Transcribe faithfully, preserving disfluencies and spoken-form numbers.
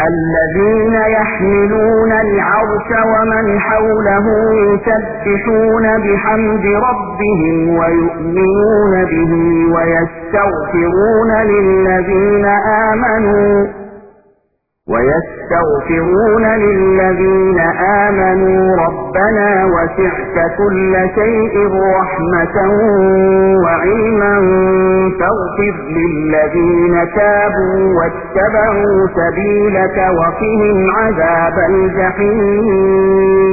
الذين يحملون العرش ومن حوله يسبحون بحمد ربهم ويؤمنون به ويستغفرون للذين آمنوا ويستغفرون للذين آمنوا ربنا وسعت كل شيء رحمة وعلما فاغفر للذين تابوا واتبعوا سبيلك وقهم عذاب الجحيم